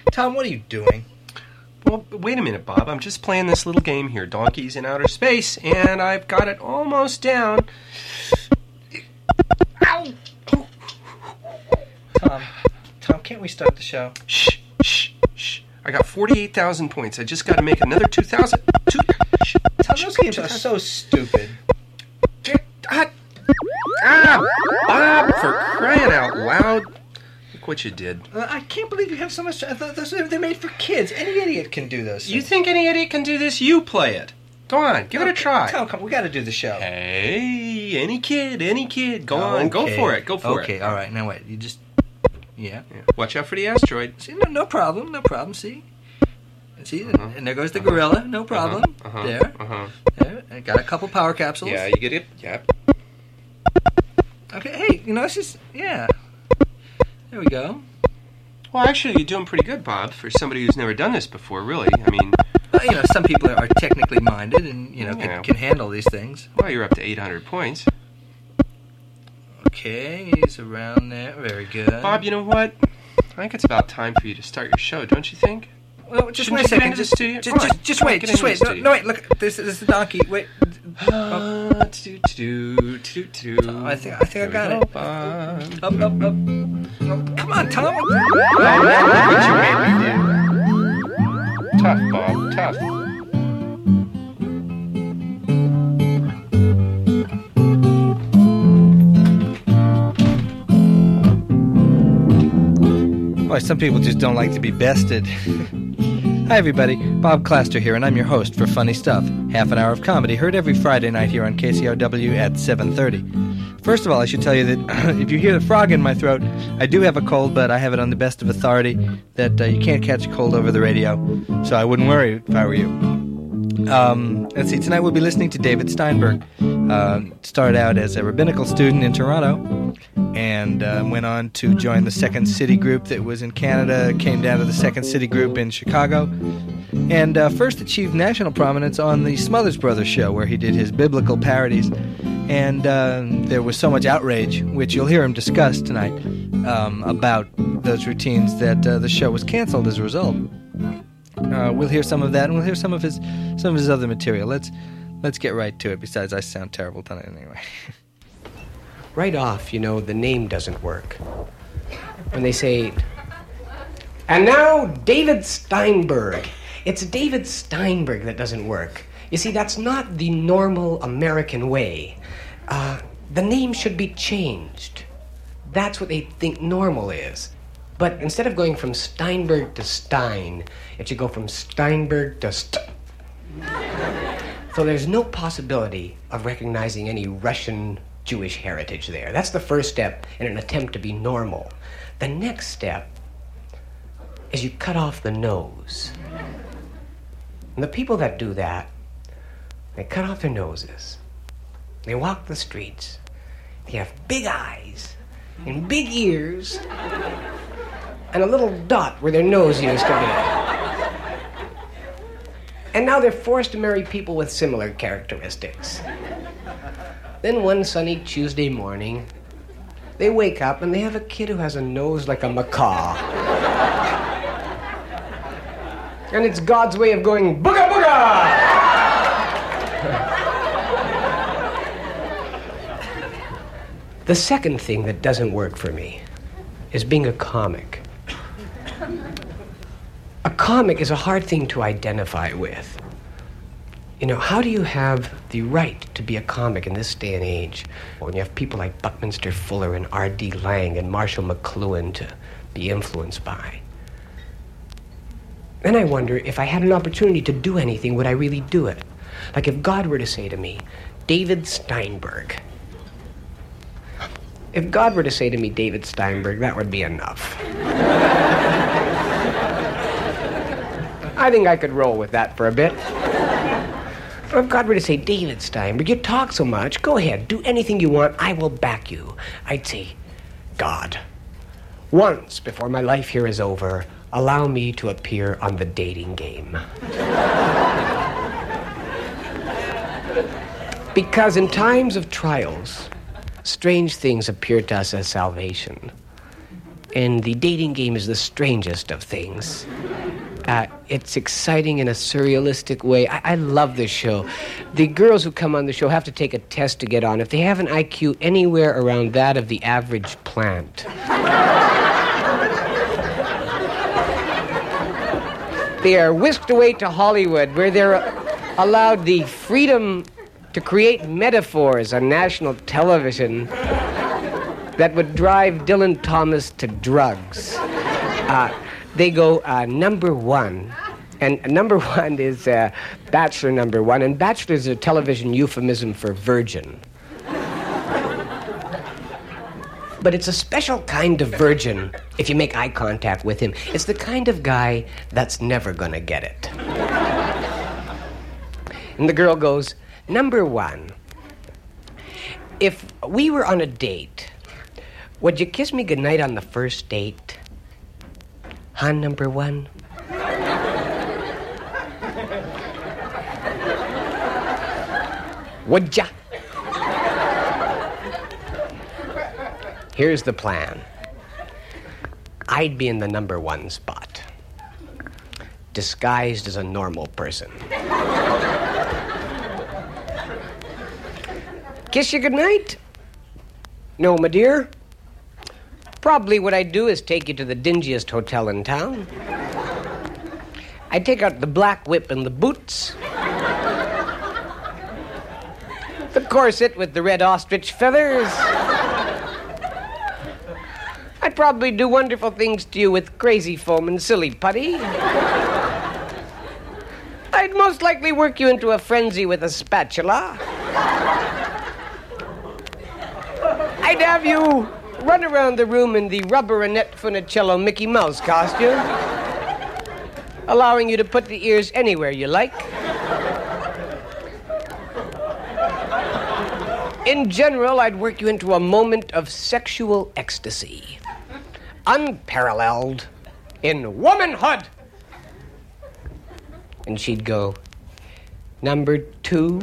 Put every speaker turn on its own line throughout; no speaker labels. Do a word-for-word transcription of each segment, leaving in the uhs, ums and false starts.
Tom, what are you doing?
Well, wait a minute, Bob. I'm just playing this little game here, Donkeys in Outer Space, and I've got it almost down.
Ow! Tom, Tom, can't we start the show?
Shh, shh, shh. I got forty-eight thousand points. I just got to make another two thousand. Two, shh,
Tom, those games are so stupid.
Ah, ah, Bob, for crying out loud. Look what you did.
Uh, I can't believe you have so much... I thought those, they're made for kids. Any idiot can do this.
You think any idiot can do this? You play it. Go on, give
okay,
it a try.
Tom, come, we got to do the show.
Hey, any kid, any kid. Go
okay.
on, go for it, go for
okay,
it.
Okay, all right. Now wait, you just... Yeah.
yeah. Watch out for the asteroid.
See, no, no problem, no problem, see? See, uh-huh. and there goes the gorilla, no problem.
Uh-huh. Uh-huh.
There.
Uh-huh.
There. I got a couple power capsules.
Yeah, you get it? Yep.
Okay, hey, you know, it's just... Yeah. There we go.
Well, actually, you're doing pretty good, Bob, for somebody who's never done this before, really. I mean...
Well, you know, some people are technically minded and, you know,
yeah.
can, can handle these things.
Well, you're up to eight hundred points.
Okay, he's around there. Very good.
Bob, you know what? I think it's about time for you to start your show, don't you think?
Well, just
Shouldn't
wait a second.
Just,
Just,
just,
just, just, just wait. Just wait. No, no, wait. Look, this, this is the donkey. Wait.
Oh. Uh, to do, to do,
oh, I think I think I got
go,
it.
Bob.
Up, up, up. Oh, come on, Tom.
Tough, Bob. Tough.
Boy, some people just don't like to be bested. Hi everybody, Bob Claster here, and I'm your host for Funny Stuff, half an hour of comedy heard every Friday night here on K C O W at seven thirty. First of all, I should tell you that if you hear the frog in my throat, I do have a cold, but I have it on the best of authority that uh, you can't catch a cold over the radio, so I wouldn't worry if I were you. Um, let's see, tonight we'll be listening to David Steinberg. Uh, started out as a rabbinical student in Toronto, and uh, went on to join the Second City group that was in Canada, came down to the Second City group in Chicago, and uh, first achieved national prominence on the Smothers Brothers show, where he did his biblical parodies. And uh, there was so much outrage, which you'll hear him discuss tonight, um, about those routines that uh, the show was canceled as a result. Uh, we'll hear some of that, and we'll hear some of his some of his other material. Let's let's get right to it. Besides, I sound terrible tonight anyway.
Right off, you know, the name doesn't work. When they say, and now David Steinberg. It's David Steinberg that doesn't work. You see, that's not the normal American way. Uh, the name should be changed. That's what they think normal is. But instead of going from Steinberg to Stein, it should go from Steinberg to St. So there's no possibility of recognizing any Russian Jewish heritage there. That's the first step in an attempt to be normal. The next step is you cut off the nose. And the people that do that, they cut off their noses. They walk the streets. They have big eyes and big ears and a little dot where their nose used to be. And now they're forced to marry people with similar characteristics. Then one sunny Tuesday morning, they wake up and they have a kid who has a nose like a macaw. And it's God's way of going, booga booga! The second thing that doesn't work for me is being a comic. A comic is a hard thing to identify with. You know, how do you have the right to be a comic in this day and age when you have people like Buckminster Fuller and R D Lang and Marshall McLuhan to be influenced by? Then I wonder, if I had an opportunity to do anything, would I really do it? Like if God were to say to me, David Steinberg. If God were to say to me, David Steinberg, that would be enough. I think I could roll with that for a bit. Or if God were to say, David Steinberg, you talk so much, go ahead, do anything you want, I will back you. I'd say, God, once before my life here is over, allow me to appear on the dating game. Because in times of trials, strange things appear to us as salvation. And the dating game is the strangest of things. Uh, it's exciting in a surrealistic way. I-, I love this show. The girls who come on the show have to take a test to get on. If they have an I Q anywhere around that of the average plant, they are whisked away to Hollywood, where they're allowed the freedom to create metaphors on national television that would drive Dylan Thomas to drugs. Uh, they go uh, number one. And number one is uh, bachelor number one. And bachelor is a television euphemism for virgin. But it's a special kind of virgin if you make eye contact with him. It's the kind of guy that's never gonna get it. And the girl goes, number one, if we were on a date, would you kiss me goodnight on the first date? Huh, number one? Would ya? Here's the plan. I'd be in the number one spot, disguised as a normal person. Kiss you goodnight? No, my dear. Probably what I'd do is take you to the dingiest hotel in town. I'd take out the black whip and the boots, the corset with the red ostrich feathers. I'd probably do wonderful things to you with crazy foam and silly putty. I'd most likely work you into a frenzy with a spatula. I'd have you run around the room in the rubber Annette Funicello Mickey Mouse costume, allowing you to put the ears anywhere you like. In general, I'd work you into a moment of sexual ecstasy, unparalleled in womanhood. And she'd go, number two.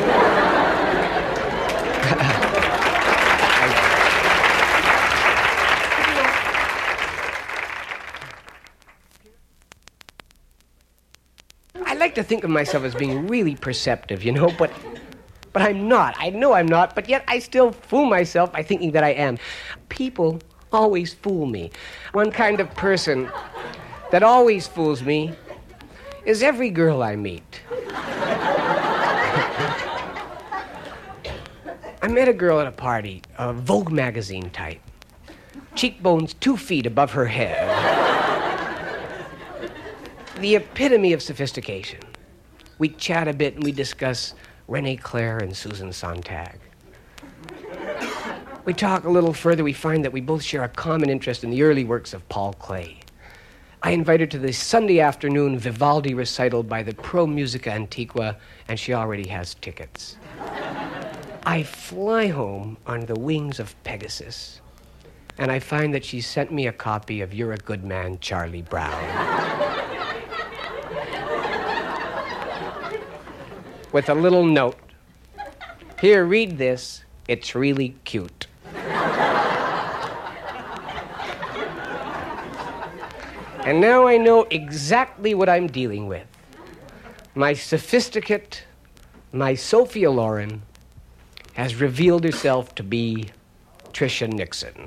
I like to think of myself as being really perceptive, you know, but but I'm not. I know I'm not, but yet I still fool myself by thinking that I am. People always fool me. One kind of person that always fools me is every girl I meet. I met a girl at a party, a Vogue magazine type. Cheekbones two feet above her head. The epitome of sophistication. We chat a bit and we discuss René Clair and Susan Sontag. We talk a little further, we find that we both share a common interest in the early works of Paul Klee. I invite her to the Sunday afternoon Vivaldi recital by the Pro Musica Antiqua, and she already has tickets. I fly home on the wings of Pegasus, and I find that she sent me a copy of You're a Good Man, Charlie Brown. With a little note. Here, read this. It's really cute. And now I know exactly what I'm dealing with. My sophisticate, my Sophia Loren, has revealed herself to be Tricia Nixon.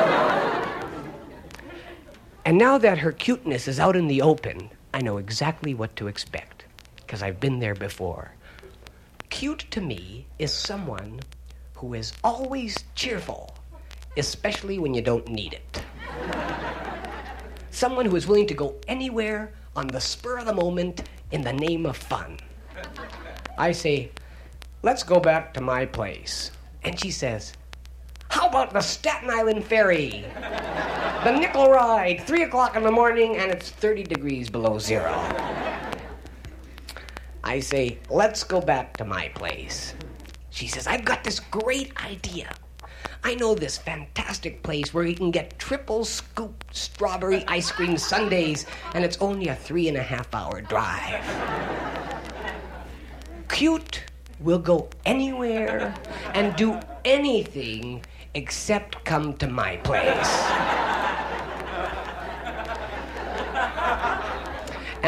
And now that her cuteness is out in the open, I know exactly what to expect, because I've been there before. Cute to me is someone who is always cheerful, especially when you don't need it. Someone who is willing to go anywhere on the spur of the moment in the name of fun. I say, let's go back to my place. And she says, how about the Staten Island Ferry? The nickel ride, three o'clock in the morning, and it's thirty degrees below zero. I say, let's go back to my place. She says, I've got this great idea. I know this fantastic place where you can get triple scoop strawberry ice cream sundaes, and it's only a three and a half hour drive. Cute will go anywhere and do anything except come to my place.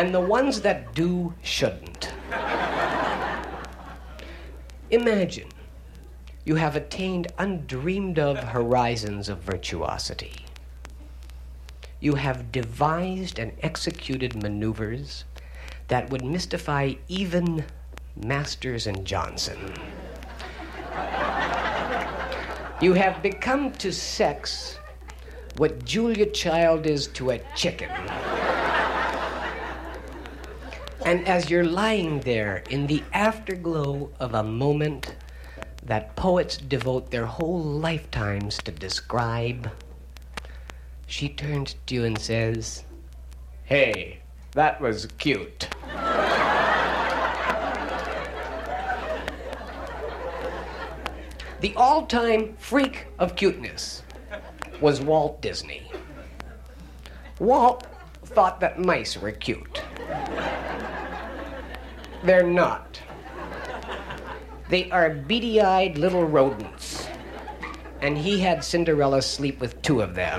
and the ones that do shouldn't. Imagine you have attained undreamed of horizons of virtuosity. You have devised and executed maneuvers that would mystify even Masters and Johnson. You have become to sex what Julia Child is to a chicken. And as you're lying there in the afterglow of a moment that poets devote their whole lifetimes to describe, she turns to you and says, "Hey, that was cute." The all-time freak of cuteness was Walt Disney. Walt thought that mice were cute. They're not. They are beady-eyed little rodents. And he had Cinderella sleep with two of them.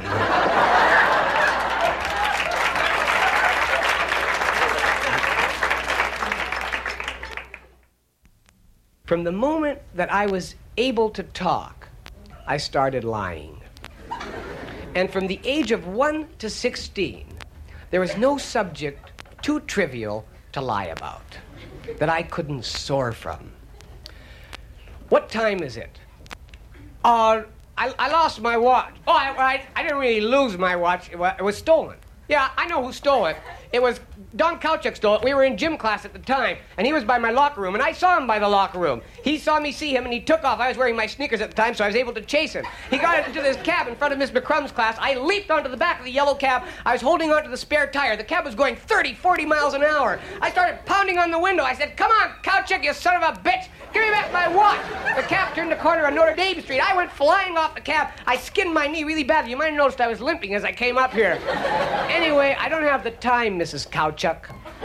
From the moment that I was able to talk, I started lying. And from the age of one to sixteen, there was no subject too trivial to lie about that I couldn't soar from. What time is it? Uh, I, I lost my watch. Oh, I, I, I didn't really lose my watch. It was, it was stolen. Yeah, I know who stole it. It was Don Kauchuk stole it. We were in gym class at the time, and he was by my locker room, and I saw him by the locker room. He saw me see him, and he took off. I was wearing my sneakers at the time, so I was able to chase him. He got into this cab in front of Miss McCrum's class. I leaped onto the back of the yellow cab. I was holding onto the spare tire. The cab was going thirty, forty miles an hour. I started pounding on the window. I said, "Come on, Kauchuk, you son of a bitch. Give me back my watch." The cab turned the corner on Notre Dame Street. I went flying off the cab. I skinned my knee really badly. You might have noticed I was limping as I came up here. Anyway, I don't have the time, Missus Kauchuk.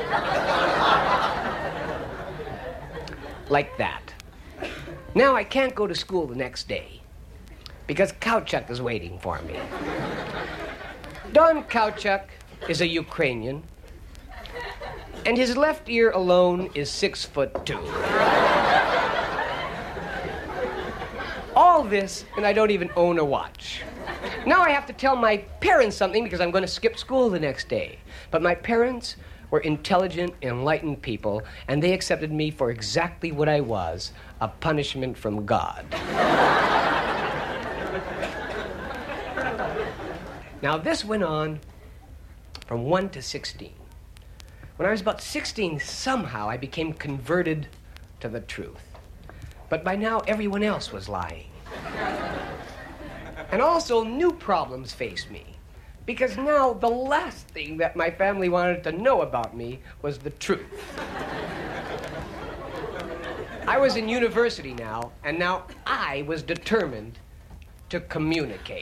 Like that. Now I can't go to school the next day because Kauchuk is waiting for me. Don Kauchuk is a Ukrainian, and his left ear alone is six foot two. All this, and I don't even own a watch. Now I have to tell my parents something because I'm going to skip school the next day. But my parents were intelligent, enlightened people, and they accepted me for exactly what I was, a punishment from God. Now this went on from one to sixteen. When I was about sixteen, somehow I became converted to the truth. But by now, everyone else was lying. And also, new problems faced me. Because now, the last thing that my family wanted to know about me was the truth. I was in university now, and now I was determined to communicate.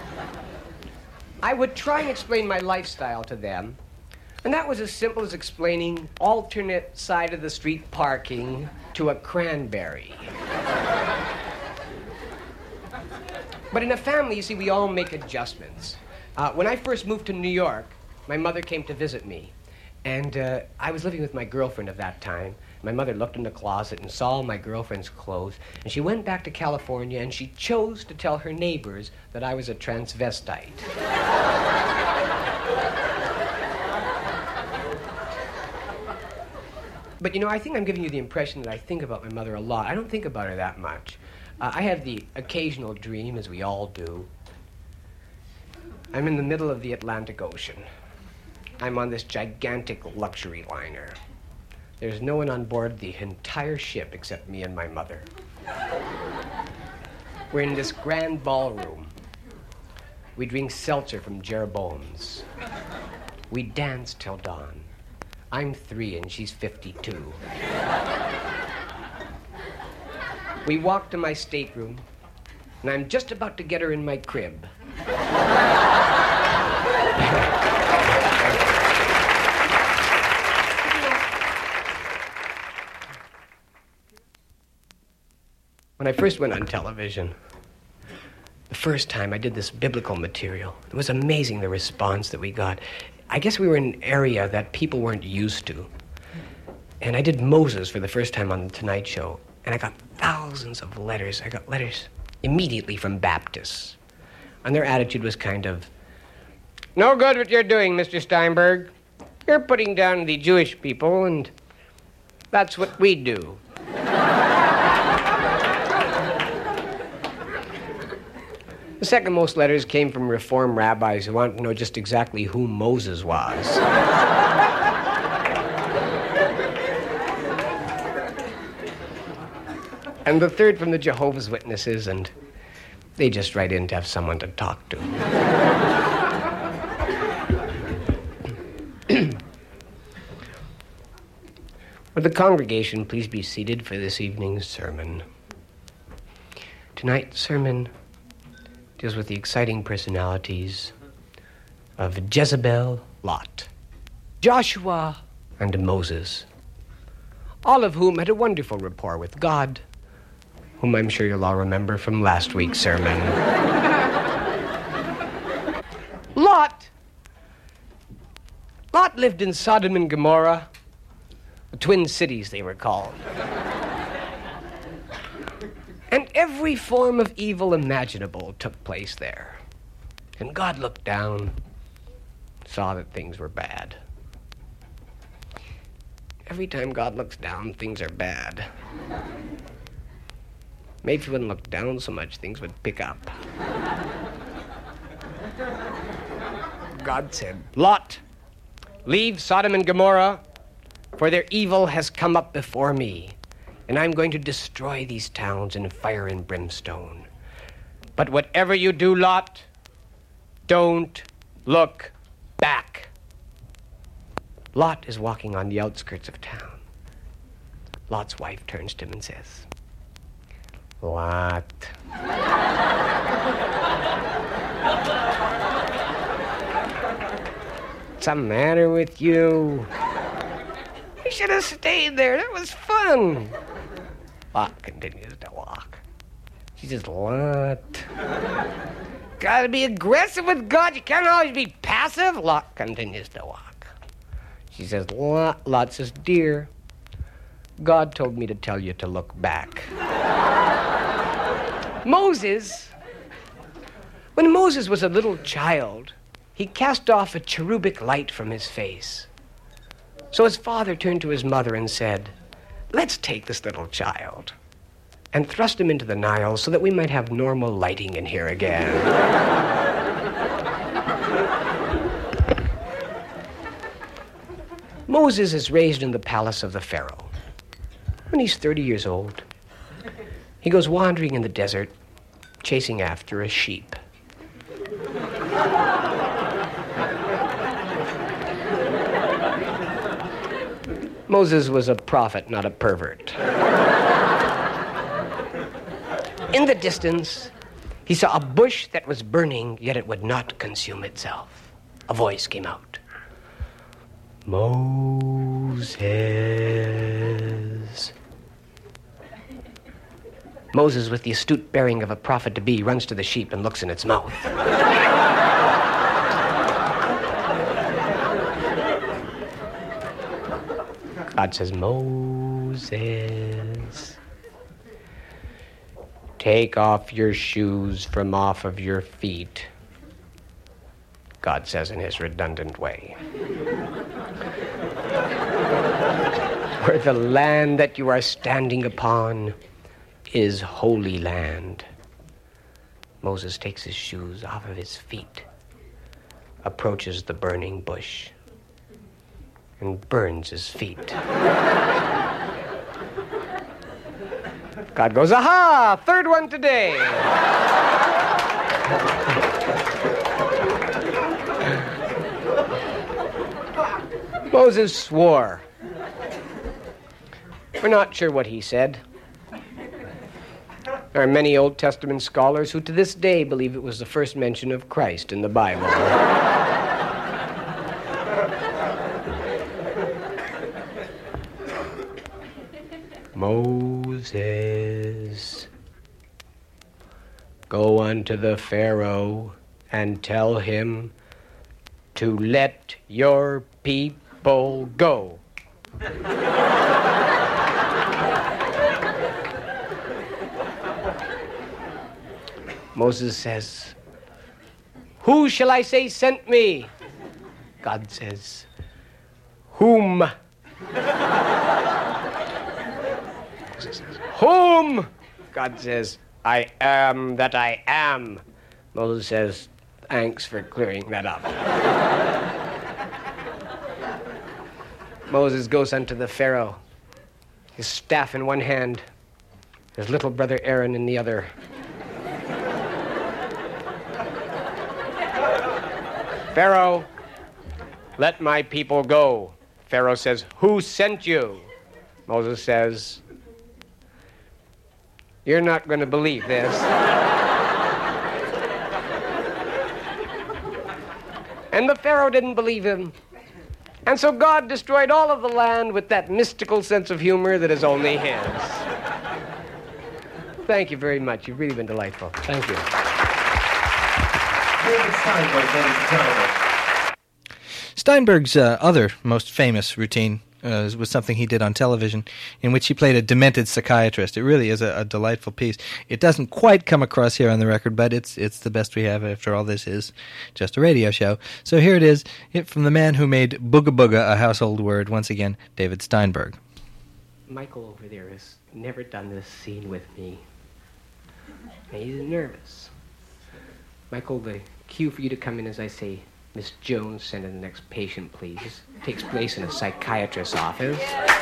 I would try and explain my lifestyle to them, and that was as simple as explaining alternate side of the street parking to a cranberry. But in a family, you see, we all make adjustments. Uh, when I first moved to New York, my mother came to visit me. And uh, I was living with my girlfriend at that time. My mother looked in the closet and saw my girlfriend's clothes. And she went back to California, and she chose to tell her neighbors that I was a transvestite. But, you know, I think I'm giving you the impression that I think about my mother a lot. I don't think about her that much. Uh, I have the occasional dream, as we all do. I'm in the middle of the Atlantic Ocean. I'm on this gigantic luxury liner. There's no one on board the entire ship except me and my mother. We're in this grand ballroom. We drink seltzer from Jeroboam's. We dance till dawn. I'm three and she's fifty-two. We walk to my stateroom, and I'm just about to get her in my crib. When I first went on television, the first time I did this biblical material. It was amazing, the response that we got. I guess we were in an area that people weren't used to. And I did Moses for the first time on The Tonight Show, and I got thousands of letters. I got letters immediately from Baptists. And their attitude was kind of, no good what you're doing, Mister Steinberg. You're putting down the Jewish people, and that's what we do. The second most letters came from Reform rabbis who wanted to know just exactly who Moses was. And the third from the Jehovah's Witnesses, and they just write in to have someone to talk to. Would the congregation please be seated for this evening's sermon? Tonight's sermon deals with the exciting personalities of Jezebel, Lot, Joshua, and Moses, all of whom had a wonderful rapport with God, whom I'm sure you'll all remember from last week's sermon. Lot! Lot lived in Sodom and Gomorrah, the twin cities they were called. And every form of evil imaginable took place there. And God looked down, saw that things were bad. Every time God looks down, things are bad. Maybe if he wouldn't look down so much, things would pick up. God said, Lot, leave Sodom and Gomorrah, for their evil has come up before me, and I'm going to destroy these towns in fire and brimstone. But whatever you do, Lot, don't look back. Lot is walking on the outskirts of town. Lot's wife turns to him and says, Lot. What's the matter with you? You should have stayed there. That was fun. Lot continues to walk. She says, Lot. Gotta be aggressive with God. You can't always be passive. Lot continues to walk. She says, Lot. Lot says, dear, God told me to tell you to look back. Moses, when Moses was a little child, he cast off a cherubic light from his face. So his father turned to his mother and said, let's take this little child and thrust him into the Nile so that we might have normal lighting in here again. Moses is raised in the palace of the Pharaoh. When he's thirty years old, he goes wandering in the desert, chasing after a sheep. Moses was a prophet, not a pervert. In the distance, he saw a bush that was burning, yet it would not consume itself. A voice came out. Moses. Moses, with the astute bearing of a prophet-to-be, runs to the sheep and looks in its mouth. God says, Moses, take off your shoes from off of your feet. God says in his redundant way. For the land that you are standing upon is holy land. Moses takes his shoes off of his feet, approaches the burning bush, and burns his feet. God goes, aha, third one today. Moses swore. We're not sure what he said. There are many Old Testament scholars who to this day believe it was the first mention of Christ in the Bible. Moses, go unto the Pharaoh and tell him to let your people go. Moses says, who shall I say sent me? God says, whom? Moses says, whom? God says, I am that I am. Moses says, thanks for clearing that up. Moses goes unto the Pharaoh, his staff in one hand, his little brother Aaron in the other. Pharaoh, let my people go. Pharaoh says, who sent you? Moses says, you're not going to believe this. And the Pharaoh didn't believe him. And so God destroyed all of the land with that mystical sense of humor that is only his. Thank you very much. You've really been delightful. Thank you.
David Steinberg, ladies and gentlemen.
Steinberg's uh, other most famous routine uh, was something he did on television in which he played a demented psychiatrist. It really is a, a delightful piece. It doesn't quite come across here on the record, but it's it's the best we have. After all, this is just a radio show. So here it is, it, from the man who made Booga Booga a household word, once again, David Steinberg.
Michael over there has never done this scene with me. And he's nervous. Michael, the cue for you to come in as I say, Miss Jones, send in the next patient, please. This takes place in a psychiatrist's office.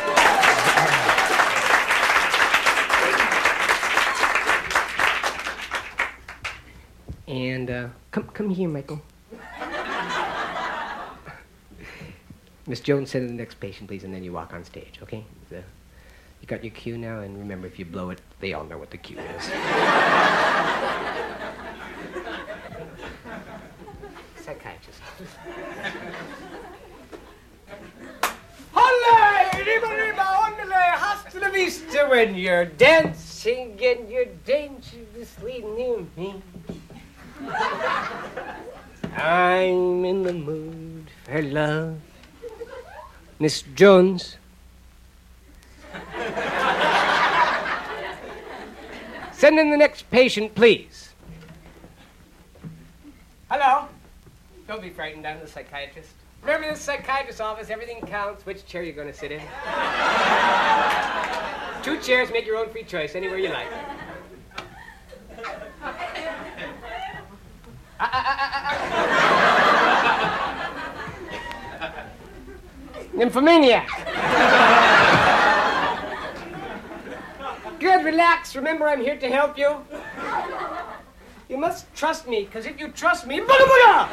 And, uh, come come here, Michael. Miss Jones, send in the next patient, please, and then you walk on stage, okay? The, you got your cue now, and remember, if you blow it, they all know what the cue is. Psychiatrist. Hola, riba, riba, ondale, hasta la vista, when you're dancing and you're dangerously near me. I'm in the mood for love. Miss Jones. Send in the next patient, please. Hello. Don't be frightened, I'm the psychiatrist. Remember, in the psychiatrist's office, everything counts. Which chair you're going to sit in? Two chairs, make your own free choice, anywhere you like. Ah, ah, ah, ah, ah. Nymphomaniac. Good, relax. Remember, I'm here to help you. You must trust me, because if you trust me, booga booga!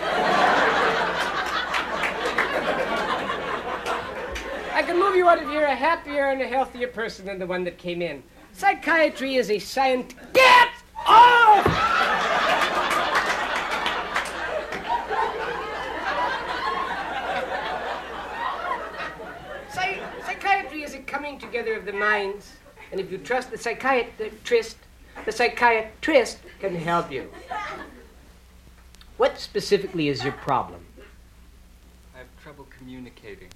I can move you out of here a happier and a healthier person than the one that came in. Psychiatry is a science. Get off! Psy- psychiatry is a coming together of the minds, and if you trust the psychiatrist, the psychiatrist can help you. What specifically is your problem?
I have trouble communicating.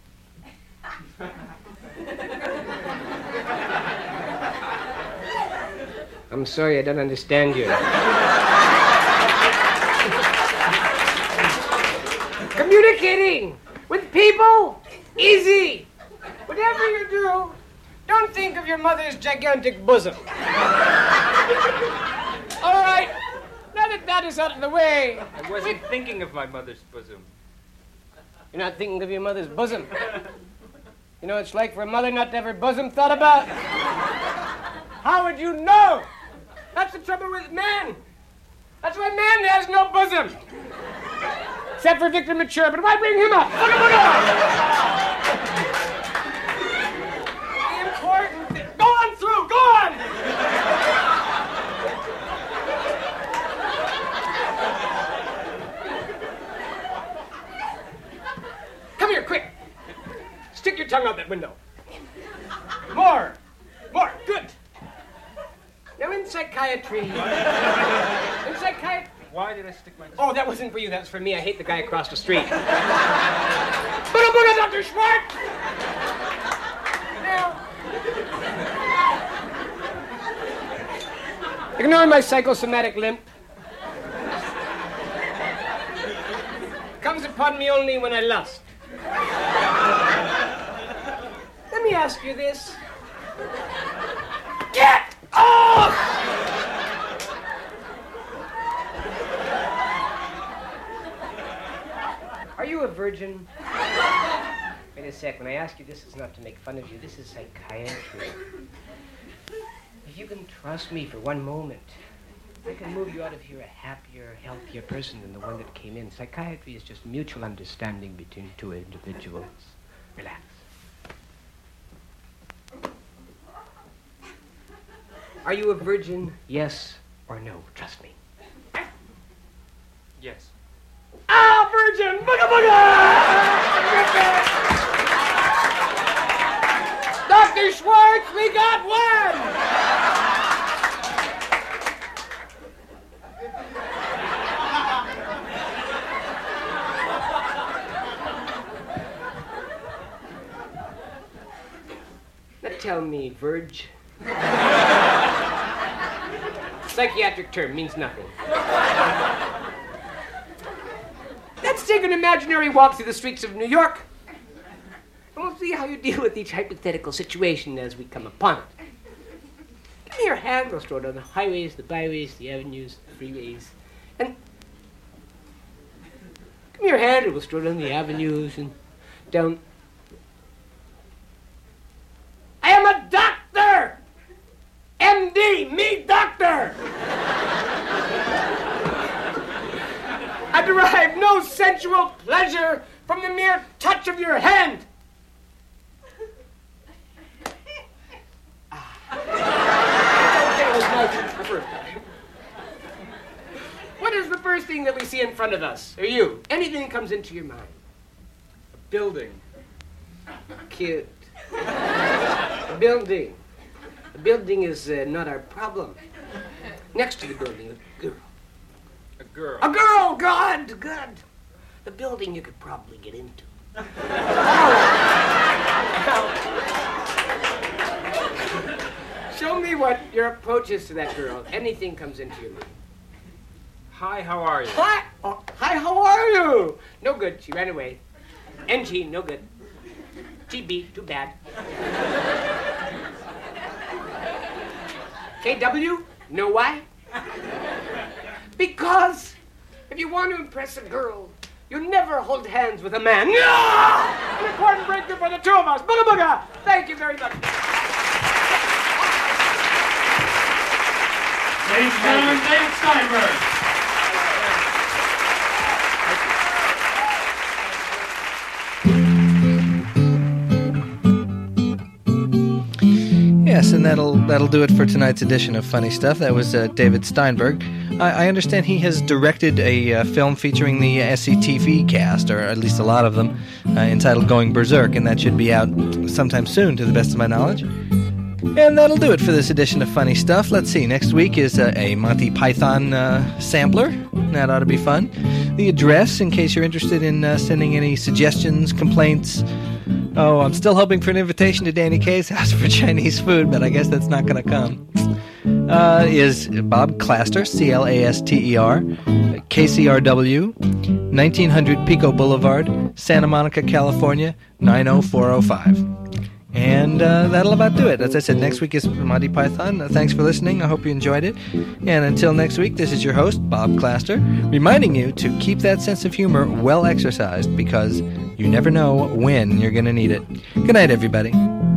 I'm sorry, I don't understand you. Communicating with people? Easy. Whatever you do, don't think of your mother's gigantic bosom. All right, now that that is out of the way.
I wasn't thinking of my mother's bosom.
You're not thinking of your mother's bosom. You know what it's like for a mother not to have her bosom thought about? How would you know? That's the trouble with men. That's why man has no bosom. Except for Victor Mature, but why bring him up? Look at the important thing. Go on through, go on! Come here, quick. Stick your tongue out that window. More. More. Good. Now, in psychiatry. In psychiatry.
Why did I stick my...
Oh, that wasn't for you. That was for me. I hate the guy across the street. Booga booga, Doctor Schwartz! Now, ignore my psychosomatic limp. Comes upon me only when I lust. Let me ask you this. Get off! Are you a virgin? Wait a sec. When I ask you this, it's not to make fun of you. This is psychiatry. If you can trust me for one moment, I can move you out of here a happier, healthier person than the one that came in. Psychiatry is just mutual understanding between two individuals. Relax. Are you a virgin? Yes or no? Trust me.
Yes.
Ah, virgin! Booga booga! Doctor Schwartz, we got one! Now tell me, Verge. Psychiatric term means nothing. Let's take an imaginary walk through the streets of New York, and we'll see how you deal with each hypothetical situation as we come upon it. Give me your hand. We'll stroll down the highways, the byways, the avenues, the freeways, and give me your hand, and we'll stroll down the avenues and down. I am a doctor! M D, me doctor! I derive no sensual pleasure from the mere touch of your hand. Ah. What is the first thing that we see in front of us, or you? Anything that comes into your mind.
A building.
Cute. A building. The building is uh, not our problem. Next to the building, a girl.
A girl.
A girl! Good, good. The building you could probably get into. Show me what your approach is to that girl. Anything comes into your mind.
Hi, how are you?
Hi! Oh, hi, how are you? No good, she ran away. N G, no good. G B, too bad. K W, know why? Because if you want to impress a girl, you never hold hands with a man. Yeah! An important breakthrough for the two of us. Booga booga! Thank you very much.
Ladies and gentlemen, David Steinberg.
Yes, and that'll that'll do it for tonight's edition of Funny Stuff. That was uh, David Steinberg. I, I understand he has directed a uh, film featuring the S C T V cast, or at least a lot of them, uh, entitled Going Berserk, and that should be out sometime soon, to the best of my knowledge. And that'll do it for this edition of Funny Stuff. Let's see, next week is uh, a Monty Python uh, sampler. That ought to be fun. The address, in case you're interested in uh, sending any suggestions, complaints. Oh, I'm still hoping for an invitation to Danny Kaye's house for Chinese food, but I guess that's not going to come. Uh, is Bob Claster, C L A S T E R, K C R W, nineteen hundred Pico Boulevard, Santa Monica, California, nine oh four oh five. And uh, that'll about do it. As I said, next week is Monty Python. Uh, thanks for listening. I hope you enjoyed it. And until next week, this is your host, Bob Claster, reminding you to keep that sense of humor well exercised, because you never know when you're going to need it. Good night, everybody.